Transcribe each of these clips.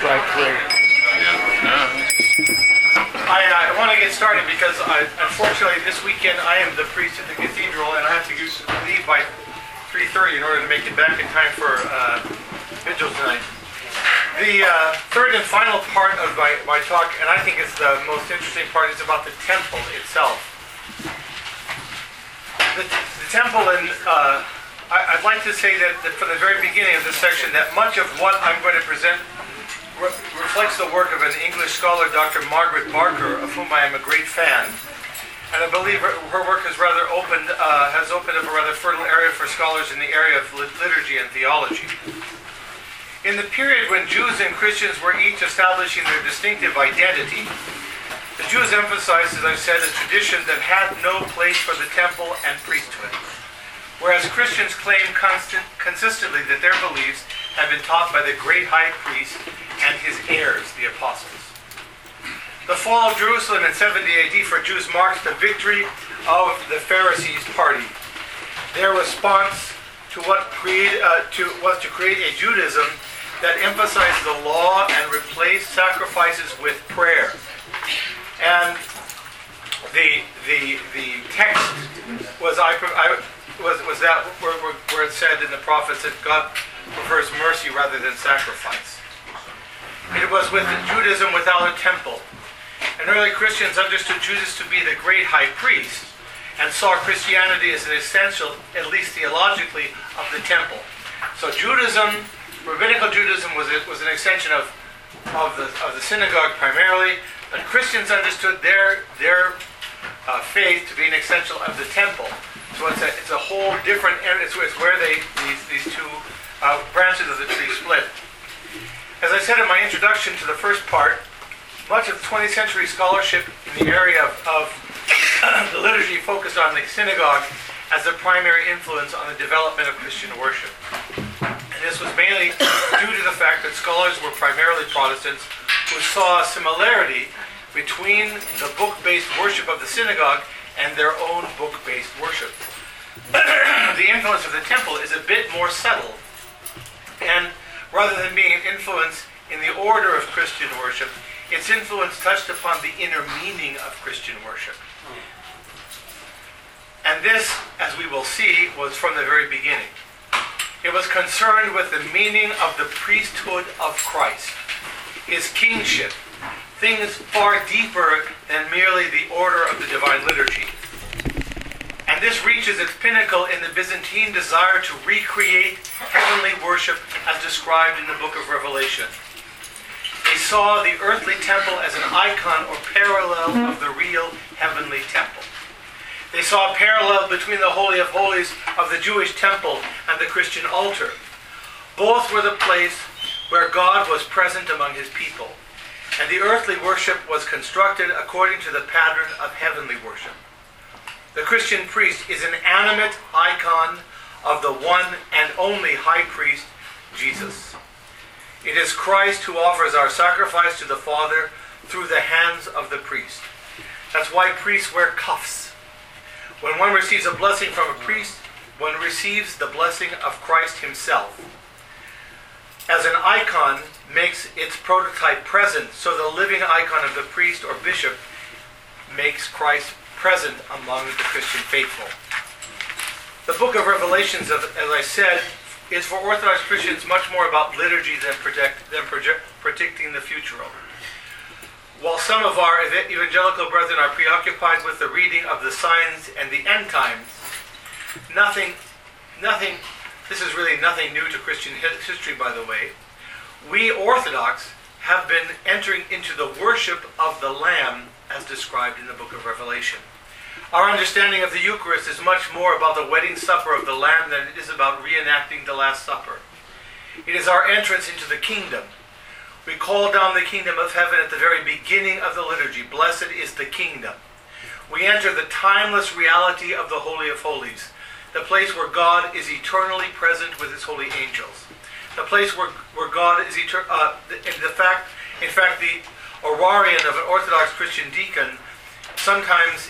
I pray. I want to get started because unfortunately this weekend I am the priest at the cathedral and I have to leave by 3:30 in order to make it back in time for vigil tonight. The third and final part of my talk, and I think it's the most interesting part, is about the temple itself. The temple, and I'd like to say that from the very beginning of this section that much of what I'm going to present reflects the work of an English scholar, Dr. Margaret Barker, of whom I am a great fan. And I believe her work has opened up a rather fertile area for scholars in the area of liturgy and theology. In the period when Jews and Christians were each establishing their distinctive identity, the Jews emphasized, as I've said, a tradition that had no place for the temple and priesthood, whereas Christians claim consistently that their beliefs have been taught by the great high priest and his heirs, the apostles. The fall of Jerusalem in 70 AD for Jews marks the victory of the Pharisees' party. Their response to was to create a Judaism that emphasized the law and replaced sacrifices with prayer. And the text was that where it said in the prophets that God prefers mercy rather than sacrifice. It was with Judaism without a temple. And early Christians understood Jesus to be the great high priest and saw Christianity as an essential, at least theologically, of the temple. So Judaism, rabbinical Judaism, was an extension of the synagogue primarily, but Christians understood their faith to be an essential of the temple. So it's a whole different area. It's where these two branches of the tree split. As I said in my introduction to the first part, much of 20th century scholarship in the area of the liturgy focused on the synagogue as the primary influence on the development of Christian worship. And this was mainly due to the fact that scholars were primarily Protestants who saw a similarity between the book-based worship of the synagogue and their own book-based worship. The influence of the temple is a bit more subtle, and rather than being an influence in the order of Christian worship, its influence touched upon the inner meaning of Christian worship. And this, as we will see, was from the very beginning. It was concerned with the meaning of the priesthood of Christ, his kingship, things far deeper than merely the order of the divine liturgy. And this reaches its pinnacle in the Byzantine desire to recreate heavenly worship as described in the book of Revelation. They saw the earthly temple as an icon or parallel of the real heavenly temple. They saw a parallel between the Holy of Holies of the Jewish temple and the Christian altar. Both were the place where God was present among his people, and the earthly worship was constructed according to the pattern of heavenly worship. The Christian priest is an animate icon of the one and only high priest, Jesus. It is Christ who offers our sacrifice to the Father through the hands of the priest. That's why priests wear cuffs. When one receives a blessing from a priest, one receives the blessing of Christ himself. As an icon makes its prototype present, so the living icon of the priest or bishop makes Christ present among the Christian faithful. The book of Revelations, as I said, is for Orthodox Christians much more about liturgy than predicting the future. While some of our evangelical brethren are preoccupied with the reading of the signs and the end times, this is really nothing new to Christian history, by the way. We Orthodox have been entering into the worship of the Lamb as described in the book of Revelation. Our understanding of the Eucharist is much more about the wedding supper of the Lamb than it is about reenacting the Last Supper. It is our entrance into the kingdom. We call down the kingdom of heaven at the very beginning of the liturgy. Blessed is the kingdom. We enter the timeless reality of the Holy of Holies, the place where God is eternally present with his holy angels. The place where God is eternal. In fact, the orarion of an Orthodox Christian deacon sometimes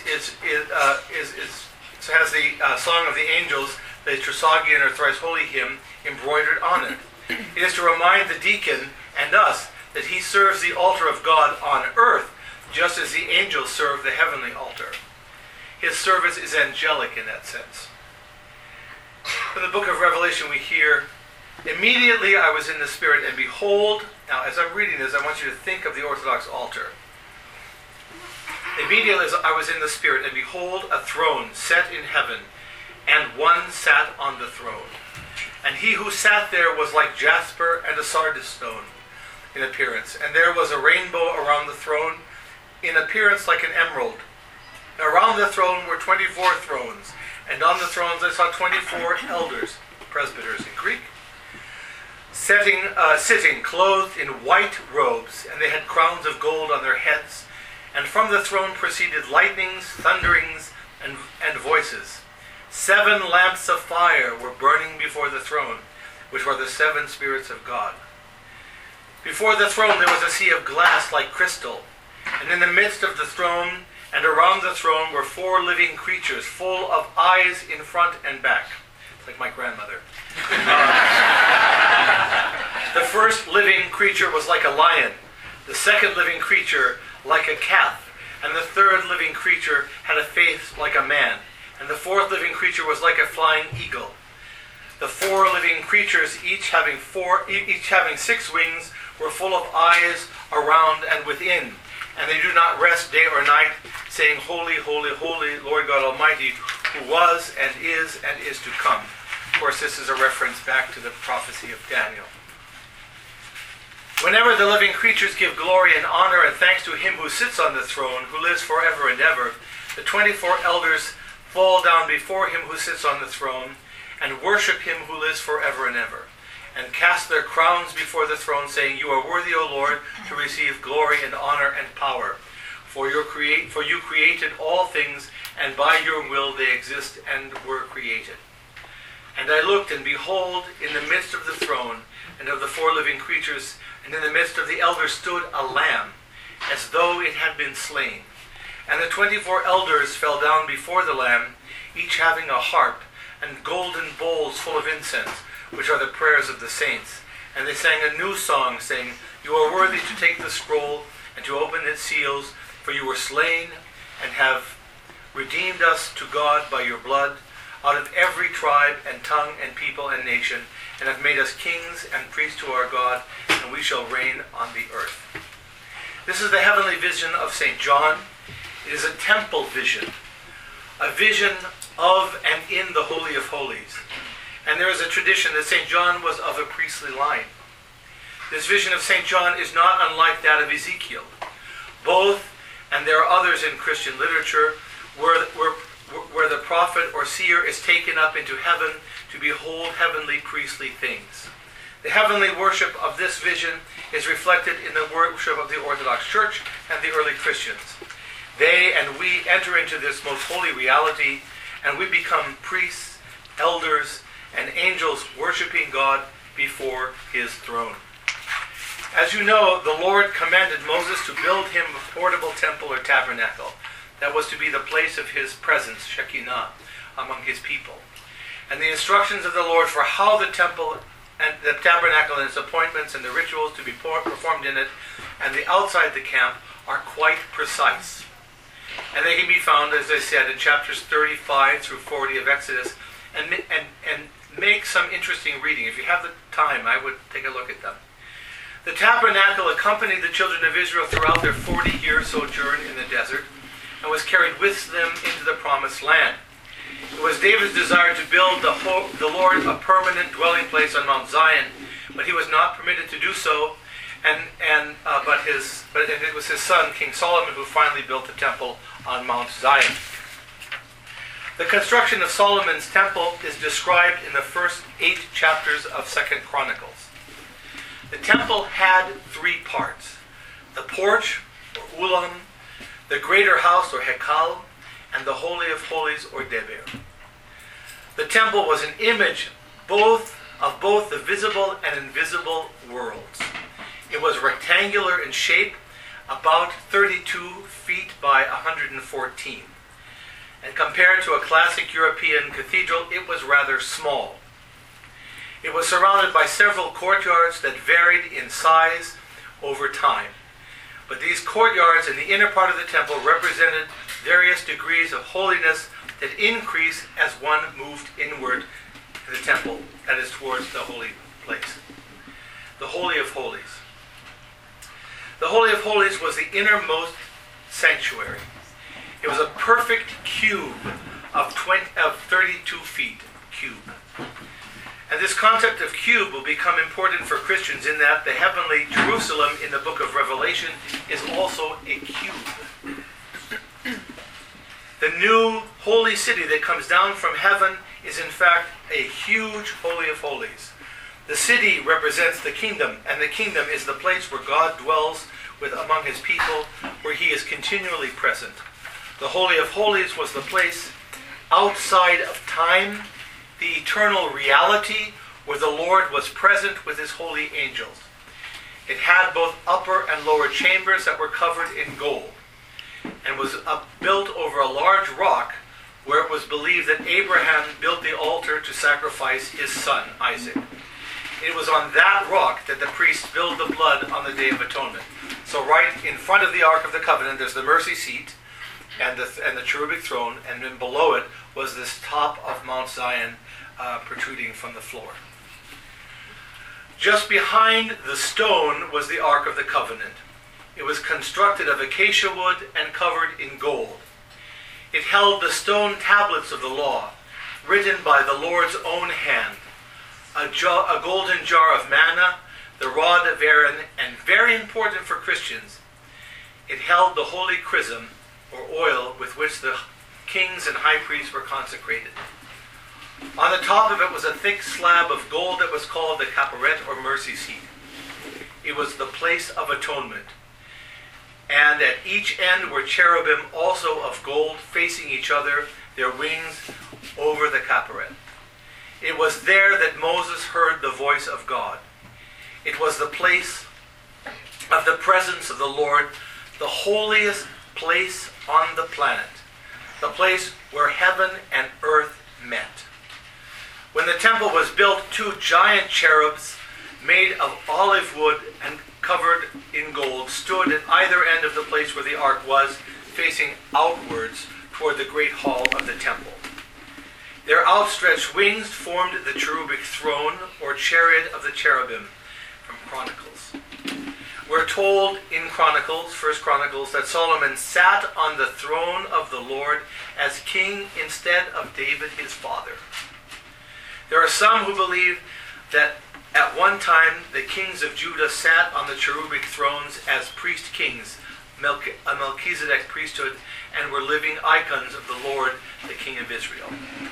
has the Song of the Angels, the Trisagion or Thrice Holy hymn, embroidered on it. It is to remind the deacon and us that he serves the altar of God on earth, just as the angels serve the heavenly altar. His service is angelic in that sense. From the book of Revelation we hear, immediately I was in the Spirit, and behold, now as I'm reading this, I want you to think of the Orthodox altar. Immediately as I was in the Spirit, and behold, a throne set in heaven, and one sat on the throne. And he who sat there was like jasper and a sardis stone in appearance. And there was a rainbow around the throne, in appearance like an emerald. Around the throne were 24 thrones, and on the thrones I saw 24 elders, presbyters in Greek, sitting clothed in white robes, and they had crowns of gold on their heads. And from the throne proceeded lightnings, thunderings, and voices. 7 lamps of fire were burning before the throne, which were the 7 spirits of God. Before the throne there was a sea of glass like crystal, and in the midst of the throne and around the throne were 4 living creatures, full of eyes in front and back. It's like my grandmother. The first living creature was like a lion, the second living creature like a calf, and the third living creature had a face like a man, and the fourth living creature was like a flying eagle. The 4 living creatures, each having 6 wings, were full of eyes around and within, and they do not rest day or night, saying, Holy, holy, holy, Lord God Almighty, who was and is to come. Of course, this is a reference back to the prophecy of Daniel. Whenever the living creatures give glory and honor and thanks to him who sits on the throne, who lives forever and ever, the 24 elders fall down before him who sits on the throne, and worship him who lives forever and ever, and cast their crowns before the throne, saying, You are worthy, O Lord, to receive glory and honor and power. For you created all things, and by your will they exist and were created. And I looked, and behold, in the midst of the throne, and of the 4 living creatures, and in the midst of the elders stood a lamb, as though it had been slain. And the 24 elders fell down before the Lamb, each having a harp, and golden bowls full of incense, which are the prayers of the saints. And they sang a new song, saying, You are worthy to take the scroll, and to open its seals, for you were slain, and have redeemed us to God by your blood, out of every tribe, and tongue, and people, and nation, and have made us kings and priests to our God, and we shall reign on the earth. This is the heavenly vision of St. John. It is a temple vision, a vision of and in the Holy of Holies. And there is a tradition that St. John was of a priestly line. This vision of St. John is not unlike that of Ezekiel. Both, and there are others in Christian literature, where the prophet or seer is taken up into heaven to behold heavenly priestly things. The heavenly worship of this vision is reflected in the worship of the Orthodox Church and the early Christians. They and we enter into this most holy reality, and we become priests, elders, and angels worshiping God before his throne. As you know, the Lord commanded Moses to build him a portable temple or tabernacle that was to be the place of his presence, Shekinah, among his people. And the instructions of the Lord for how the temple and the tabernacle and its appointments and the rituals to be performed in it and the outside the camp are quite precise. And they can be found, as I said, in chapters 35 through 40 of Exodus, and make some interesting reading. If you have the time, I would take a look at them. The tabernacle accompanied the children of Israel throughout their 40-year sojourn in the desert, and was carried with them into the promised land. It was David's desire to build the Lord a permanent dwelling place on Mount Zion, but he was not permitted to do so, but it was his son, King Solomon, who finally built the temple on Mount Zion. The construction of Solomon's temple is described in the first 8 chapters of 2 Chronicles. The temple had 3 parts: the porch, or ulam, the greater house, or hekal, and the Holy of Holies, or deber. The temple was an image of both the visible and invisible worlds. It was rectangular in shape, about 32 feet by 114. And compared to a classic European cathedral, it was rather small. It was surrounded by several courtyards that varied in size, over time. But these courtyards in the inner part of the temple represented various degrees of holiness that increase as one moved inward to the temple, that is, towards the holy place. The Holy of Holies. The Holy of Holies was the innermost sanctuary. It was a perfect cube of 32 feet cube. And this concept of cube will become important for Christians in that the heavenly Jerusalem in the book of Revelation is also a cube. The new holy city that comes down from heaven is in fact a huge Holy of Holies. The city represents the kingdom, and the kingdom is the place where God dwells among his people, where he is continually present. The Holy of Holies was the place outside of time, the eternal reality where the Lord was present with his holy angels. It had both upper and lower chambers that were covered in gold, and was built over a large rock where it was believed that Abraham built the altar to sacrifice his son, Isaac. It was on that rock that the priests spilled the blood on the Day of Atonement. So right in front of the Ark of the Covenant, there's the mercy seat and the cherubic throne, and then below it was this top of Mount Zion protruding from the floor. Just behind the stone was the Ark of the Covenant. It was constructed of acacia wood and covered in gold. It held the stone tablets of the law, written by the Lord's own hand, a golden jar of manna, the rod of Aaron, and very important for Christians, it held the holy chrism, or oil, with which the kings and high priests were consecrated. On the top of it was a thick slab of gold that was called the Kaparet, or mercy seat. It was the place of atonement. And at each end were cherubim also of gold, facing each other, their wings over the Kaparet. It was there that Moses heard the voice of God. It was the place of the presence of the Lord, the holiest place on the planet, the place where heaven and earth met. When the temple was built, two giant cherubs made of olive wood and covered in gold stood at either end of the place where the ark was, facing outwards toward the great hall of the temple. Their outstretched wings formed the cherubic throne, or chariot of the cherubim, from Chronicles. We're told in Chronicles, 1 Chronicles, that Solomon sat on the throne of the Lord as king instead of David his father. There are some who believe that at one time the kings of Judah sat on the cherubic thrones as priest kings, a Melchizedek priesthood, and were living icons of the Lord, the King of Israel.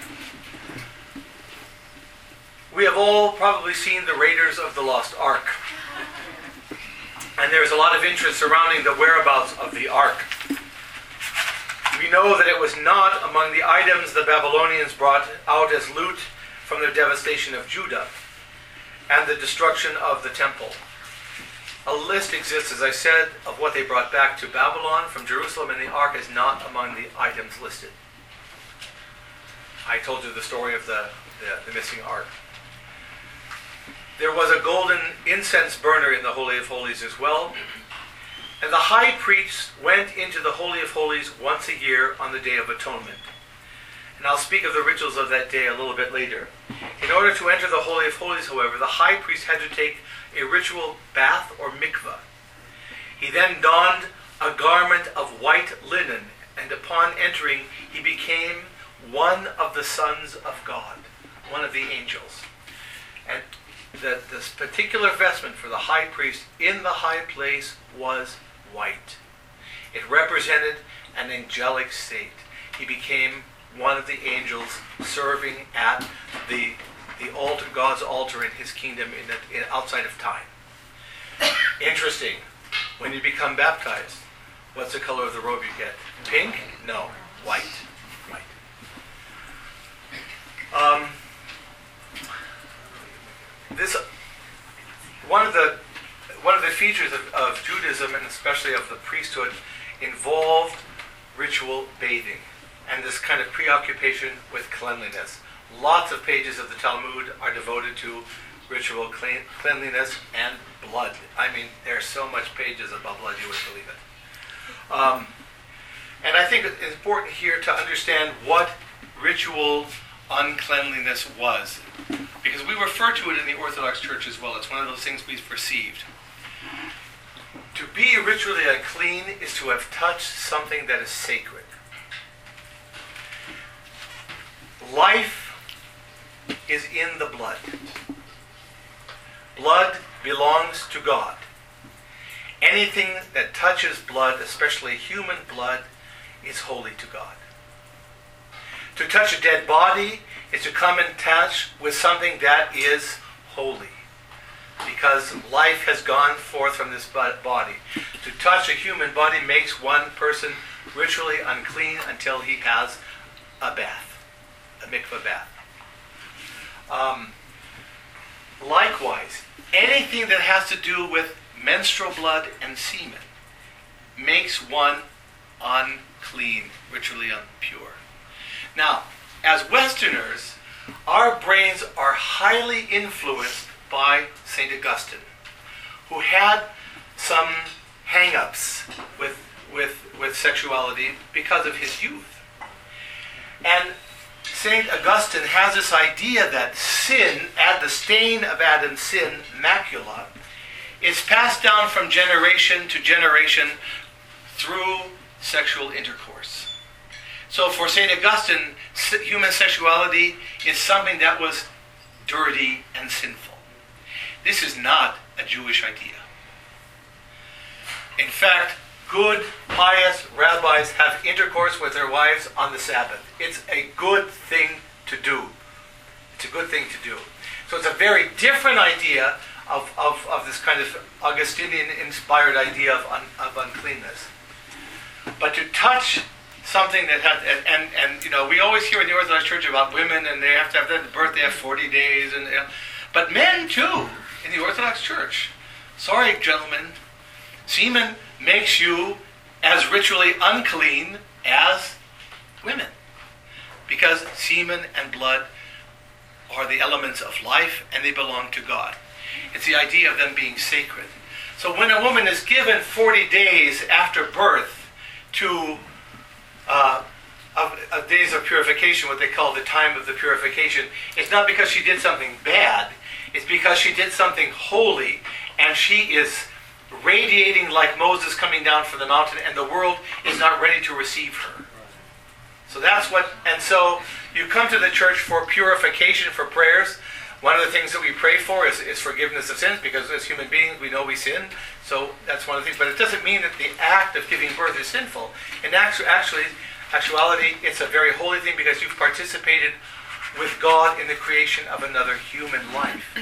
We have all probably seen the Raiders of the Lost Ark. And there's a lot of interest surrounding the whereabouts of the Ark. We know that it was not among the items the Babylonians brought out as loot from the devastation of Judah and the destruction of the temple. A list exists, as I said, of what they brought back to Babylon from Jerusalem, and the Ark is not among the items listed. I told you the story of the missing Ark. There was a golden incense burner in the Holy of Holies as well. And the high priest went into the Holy of Holies once a year on the Day of Atonement. And I'll speak of the rituals of that day a little bit later. In order to enter the Holy of Holies, however, the high priest had to take a ritual bath or mikvah. He then donned a garment of white linen, and upon entering, he became one of the sons of God, one of the angels. And this particular vestment for the high priest in the high place was white. It represented an angelic state. He became one of the angels serving at the altar, God's altar in his kingdom outside of time. Interesting. When you become baptized, what's the color of the robe you get? Pink? No. White. White. One of the features of Judaism, and especially of the priesthood, involved ritual bathing and this kind of preoccupation with cleanliness. Lots of pages of the Talmud are devoted to ritual cleanliness and blood. I mean, there's so much pages about blood, you wouldn't believe it. And I think it's important here to understand what ritual uncleanliness was, because we refer to it in the Orthodox Church as well. It's one of those things we've perceived. To be ritually unclean is to have touched something that is sacred. Life is in the blood. Blood belongs to God. Anything that touches blood, especially human blood, is holy to God. To touch a dead body is to come in touch with something that is holy, because life has gone forth from this body. To touch a human body makes one person ritually unclean until he has a bath, a mikveh bath. Likewise, anything that has to do with menstrual blood and semen makes one unclean, ritually impure. Now, as Westerners, our brains are highly influenced by St. Augustine, who had some hang-ups with sexuality because of his youth. And St. Augustine has this idea that sin, the stain of Adam's sin, macula, is passed down from generation to generation through sexual intercourse. So for St. Augustine, human sexuality is something that was dirty and sinful. This is not a Jewish idea. In fact, good, pious rabbis have intercourse with their wives on the Sabbath. It's a good thing to do. It's a good thing to do. So it's a very different idea of this kind of Augustinian-inspired idea of uncleanness. But to touch something that had, and you know, we always hear in the Orthodox Church about women, and they have to have their birth, they have 40 days, and but men too, in the Orthodox Church. Sorry, gentlemen, semen makes you as ritually unclean as women, because semen and blood are the elements of life, and they belong to God. It's the idea of them being sacred. So when a woman is given 40 days after birth to of days of purification, what they call the time of the purification, it's not because she did something bad, it's because she did something holy, and she is radiating like Moses coming down from the mountain, and the world is not ready to receive her. So that's what, and so you come to the church for purification, for prayers. One of the things that we pray for is forgiveness of sins, because as human beings we know we sin. So that's one of the things. But it doesn't mean that the act of giving birth is sinful. In actuality, it's a very holy thing, because you've participated with God in the creation of another human life.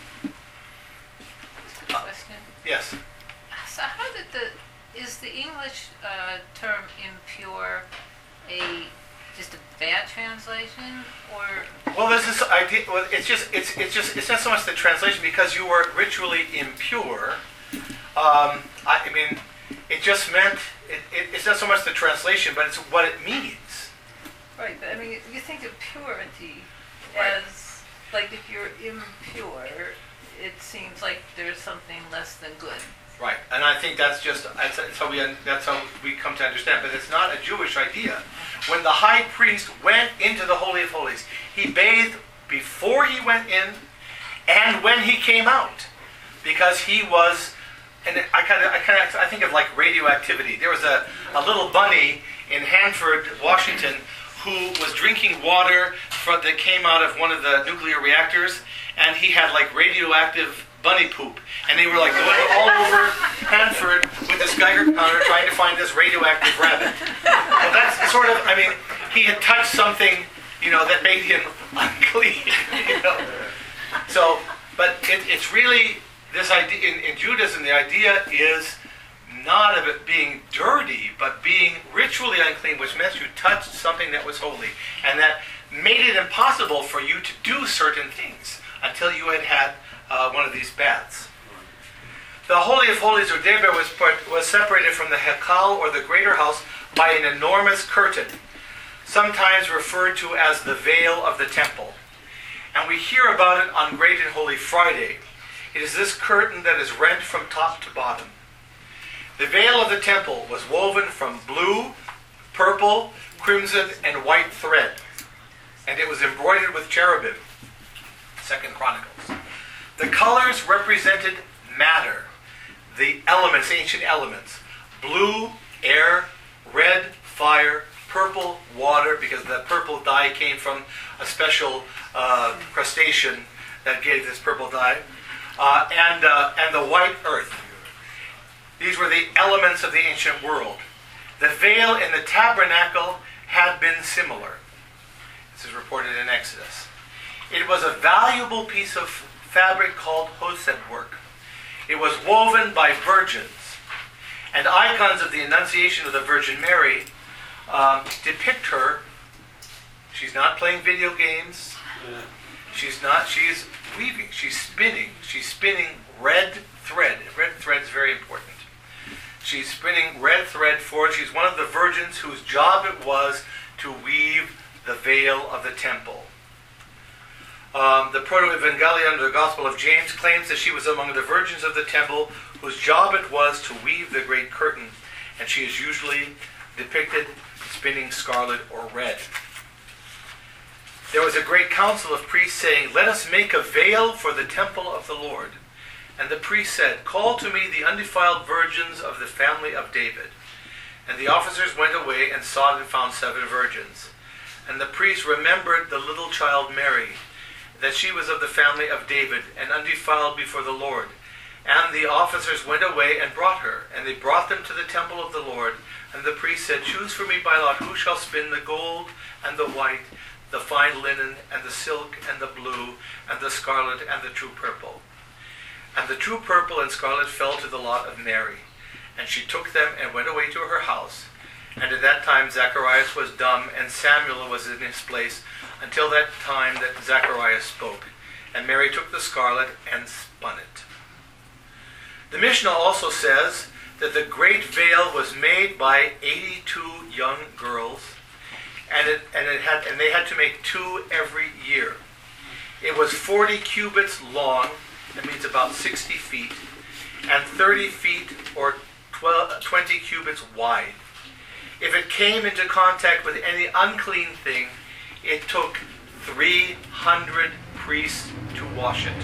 Question. Yes. So how did is the English term impure just a bad translation, or? Well, there's this idea. Well, it's not so much the translation, because you were ritually impure. I mean, it just meant it's not so much the translation, but it's what it means. Right, but I mean, you think of purity Right. as like if you're impure, it seems like there's something less than good. Right, and I think that's how we come to understand. But it's not a Jewish idea. When the high priest went into the Holy of Holies, he bathed before he went in and when he came out, because he was. And I think of like radioactivity. There was a little bunny in Hanford, Washington, who was drinking water that came out of one of the nuclear reactors, and he had like radioactive bunny poop, and they were like going all over Hanford with this Geiger counter trying to find this radioactive rabbit. Well, that's sort of, I mean, he had touched something, that made him unclean, So, but it's really this idea in Judaism. The idea is not of it being dirty, but being ritually unclean, which meant you touched something that was holy, and that made it impossible for you to do certain things until you had one of these baths. The Holy of Holies, or Deber, was separated from the Hekal, or the greater house, by an enormous curtain, sometimes referred to as the veil of the temple. And we hear about it on Great and Holy Friday. It is this curtain that is rent from top to bottom. The veil of the temple was woven from blue, purple, crimson, and white thread, and it was embroidered with cherubim. 2 Chronicles. The colors represented matter, the elements, ancient elements. Blue, air; red, fire; purple, water, because the purple dye came from a special crustacean that gave this purple dye, and the white earth. These were the elements of the ancient world. The veil in the tabernacle had been similar. This is reported in Exodus. It was a valuable piece of fabric called hosed work. It was woven by virgins, and icons of the Annunciation of the Virgin Mary depict her. She's not playing video games. She's weaving. She's spinning red thread. Red thread is very important. She's spinning red thread for. She's one of the virgins whose job it was to weave the veil of the temple. The Proto-Evangelion, the Gospel of James, claims that she was among the virgins of the temple whose job it was to weave the great curtain, and she is usually depicted spinning scarlet or red. There was a great council of priests saying, "Let us make a veil for the temple of the Lord." And the priest said, "Call to me the undefiled virgins of the family of David." And the officers went away and sought and found 7 virgins. And the priest remembered the little child Mary, that she was of the family of David, and undefiled before the Lord. And the officers went away and brought her, and they brought them to the temple of the Lord. And the priest said, "Choose for me by lot who shall spin the gold and the white, the fine linen and the silk and the blue and the scarlet and the true purple." And the true purple and scarlet fell to the lot of Mary. And she took them and went away to her house. And at that time Zacharias was dumb, and Samuel was in his place, until that time that Zacharias spoke. And Mary took the scarlet and spun it. The Mishnah also says that the great veil was made by 82 young girls, and they had to make 2 every year. It was 40 cubits long, that means about 60 feet, and 30 feet or 20 cubits wide. If it came into contact with any unclean thing, it took 300 priests to wash it.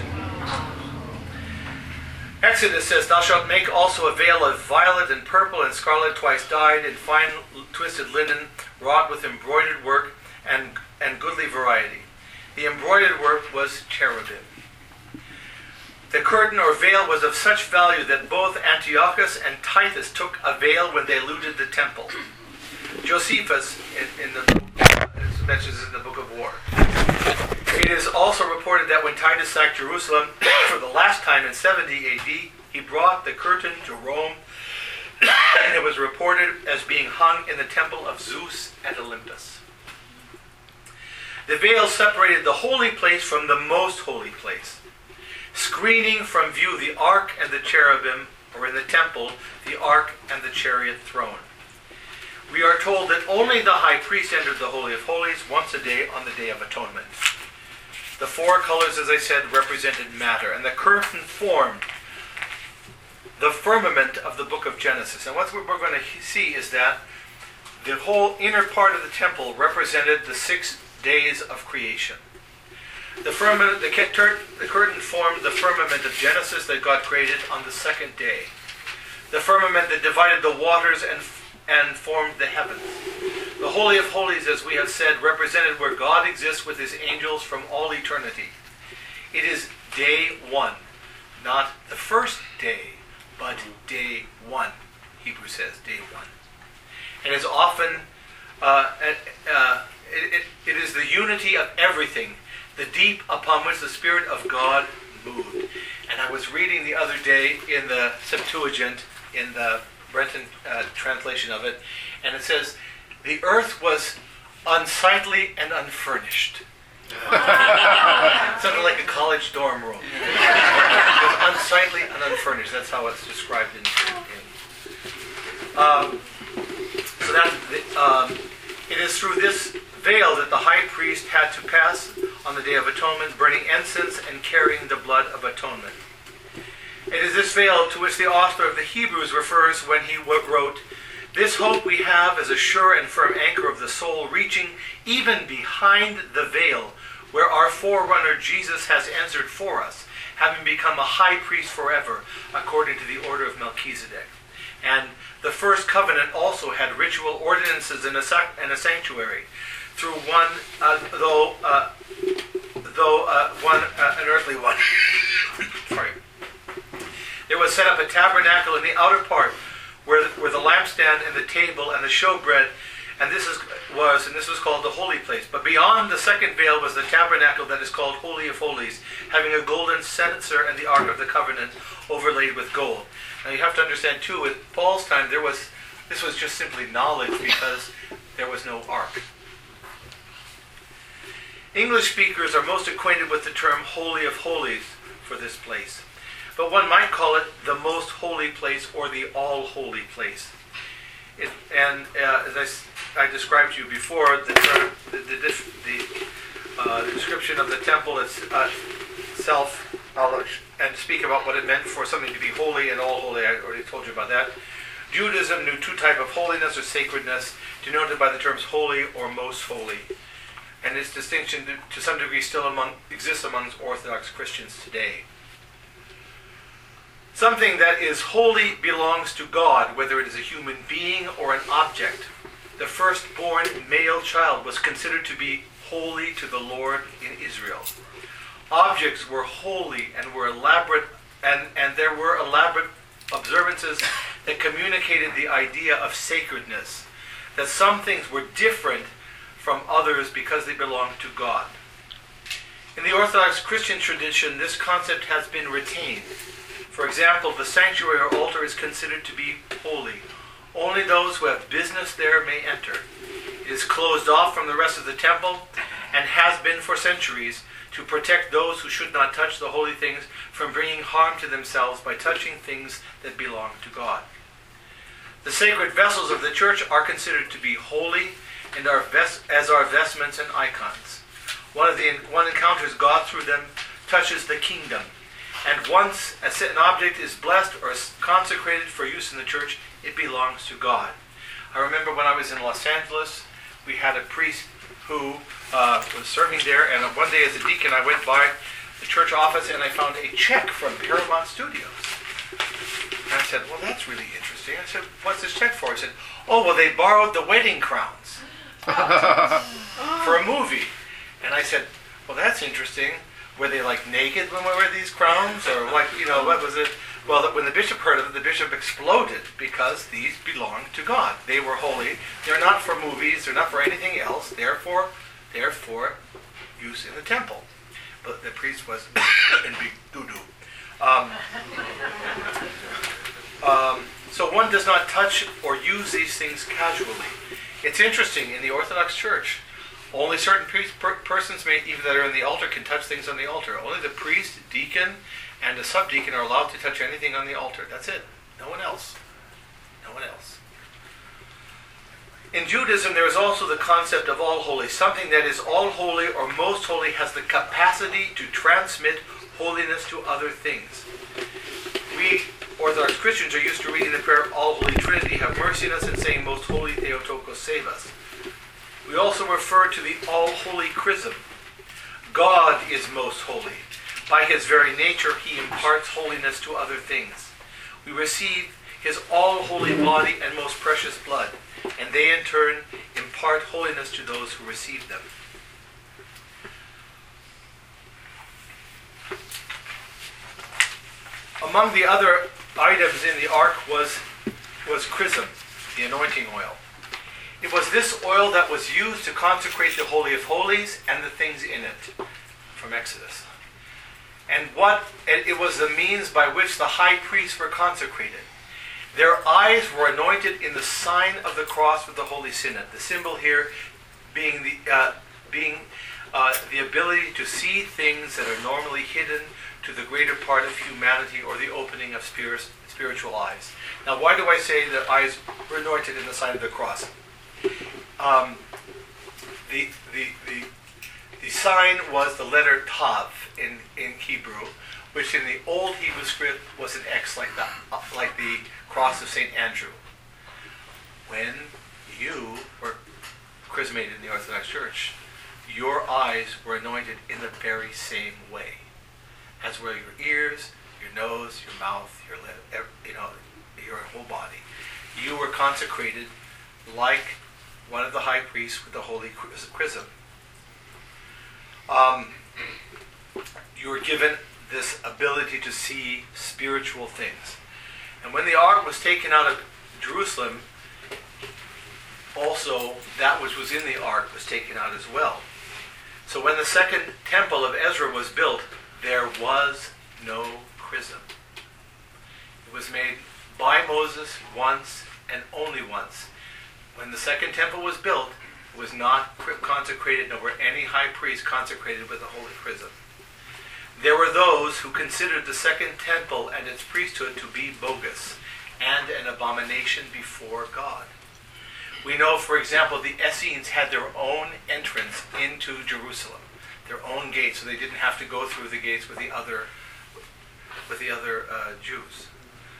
Exodus says, "Thou shalt make also a veil of violet and purple and scarlet twice dyed, in fine twisted linen, wrought with embroidered work and goodly variety." The embroidered work was cherubim. The curtain or veil was of such value that both Antiochus and Titus took a veil when they looted the temple. Josephus mentions in the Book of War. It is also reported that when Titus sacked Jerusalem for the last time in 70 AD, he brought the curtain to Rome, and it was reported as being hung in the temple of Zeus at Olympus. The veil separated the holy place from the most holy place, screening from view the ark and the cherubim, or in the temple, the ark and the chariot throne. We are told that only the high priest entered the Holy of Holies once a day on the Day of Atonement. The 4 colors, as I said, represented matter, and the curtain formed the firmament of the book of Genesis. And what we're going to see is that the whole inner part of the temple represented the 6 days of creation. The curtain formed the firmament of Genesis that God created on the 2nd day. The firmament that divided the waters and formed the heavens. The Holy of Holies, as we have said, represented where God exists with his angels from all eternity. It is day 1, not the first day, but day 1. Hebrews says day 1. And it's often, it is the unity of everything, the deep upon which the Spirit of God moved. And I was reading the other day in the Septuagint, in the Brenton translation of it, and it says, "The earth was unsightly and unfurnished." Sounded like a college dorm room. It was unsightly and unfurnished. That's how it's described it is through this veil that the high priest had to pass on the Day of Atonement, burning incense and carrying the blood of atonement. It is this veil to which the author of the Hebrews refers when he wrote, "This hope we have as a sure and firm anchor of the soul, reaching even behind the veil, where our forerunner Jesus has entered for us, having become a high priest forever, according to the order of Melchizedek." And the first covenant also had ritual ordinances in a sanctuary, through one, an earthly one. Sorry. There was set up a tabernacle in the outer part, where the lampstand and the table and the showbread, and this was called the holy place. But beyond the second veil was the tabernacle that is called Holy of Holies, having a golden censer and the Ark of the Covenant overlaid with gold. Now you have to understand too, at Paul's time this was just simply knowledge, because there was no ark. English speakers are most acquainted with the term Holy of Holies for this place, but one might call it the most holy place or the all-holy place. As I described to you before, the description of the temple itself, and speak about what it meant for something to be holy and all holy. I already told you about that. Judaism knew two types of holiness or sacredness, denoted by the terms holy or most holy. And its distinction to some degree still exists amongst Orthodox Christians today. Something that is holy belongs to God, whether it is a human being or an object. The firstborn male child was considered to be holy to the Lord in Israel. Objects were holy and were elaborate, and there were elaborate observances that communicated the idea of sacredness, that some things were different from others because they belonged to God. In the Orthodox Christian tradition, this concept has been retained. For example, the sanctuary or altar is considered to be holy. Only those who have business there may enter. It is closed off from the rest of the temple and has been for centuries to protect those who should not touch the holy things from bringing harm to themselves by touching things that belong to God. The sacred vessels of the church are considered to be holy and as are vestments and icons. One encounters God through them, touches the kingdom. And once an object is blessed or consecrated for use in the church, it belongs to God. I remember when I was in Los Angeles, we had a priest who was serving there, and one day as a deacon I went by the church office and I found a check from Paramount Studios. And I said, "Well, that's really interesting." I said, "What's this check for?" He said, "Oh, well, they borrowed the wedding crowns for a movie." And I said, "Well, that's interesting. Were they like naked when we wear these crowns? Or like, what was it?" Well, when the bishop heard of it, the bishop exploded, because these belong to God. They were holy. They're not for movies. They're not for anything else. They're for use in the temple. But the priest was in big doo-doo. So one does not touch or use these things casually. It's interesting, in the Orthodox Church, only certain persons even that are in the altar can touch things on the altar. Only the priest, deacon, and the subdeacon are allowed to touch anything on the altar. That's it. No one else. No one else. In Judaism, there is also the concept of all holy. Something that is all holy or most holy has the capacity to transmit holiness to other things. We Orthodox Christians are used to reading the prayer, "All Holy Trinity, have mercy on us," and saying, "Most Holy Theotokos, save us." We also refer to the all-holy chrism. God is most holy. By his very nature, he imparts holiness to other things. We receive his all-holy body and most precious blood, and they in turn impart holiness to those who receive them. Among the other items in the ark was chrism, the anointing oil. It was this oil that was used to consecrate the Holy of Holies and the things in it, from Exodus. And it was the means by which the high priests were consecrated. Their eyes were anointed in the sign of the cross with the Holy Signet. The symbol here being the ability to see things that are normally hidden to the greater part of humanity, or the opening of spiritual eyes. Now, why do I say that eyes were anointed in the sign of the cross? The The sign was the letter Tav in Hebrew, which in the old Hebrew script was an X like the cross of St. Andrew. When you were chrismated in the Orthodox Church, your eyes were anointed in the very same way, as were your ears, your nose, your mouth, your lip, your whole body. You were consecrated like one of the high priests with the holy chrism. You were given this ability to see spiritual things. And when the ark was taken out of Jerusalem, also that which was in the ark was taken out as well. So when the second temple of Ezra was built, there was no chrism. It was made by Moses once and only once. When the second temple was built, it was not consecrated, nor were any high priest consecrated with the holy chrism. There were those who considered the second temple and its priesthood to be bogus and an abomination before God. We know, for example, the Essenes had their own entrance into Jerusalem, their own gate, so they didn't have to go through the gates with the other Jews.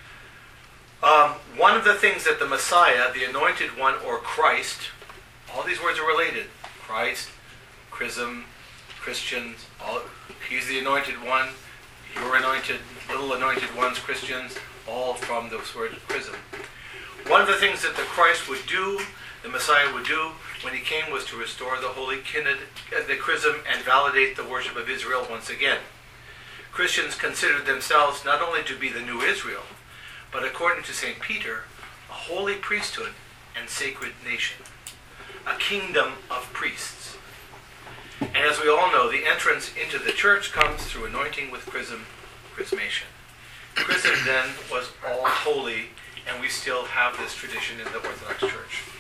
One of the things that the Messiah, the Anointed One, or Christ, all these words are related. Christ, chrism, Christians, he's the Anointed One, you're anointed, little anointed ones, Christians, all from those words, chrism. One of the things that the Christ would do, the Messiah would do, when he came was to restore the holy the chrism and validate the worship of Israel once again. Christians considered themselves not only to be the new Israel, but according to St. Peter, a holy priesthood and sacred nation, a kingdom of priests. And as we all know, the entrance into the church comes through anointing with chrismation. Chrism then was all holy, and we still have this tradition in the Orthodox Church.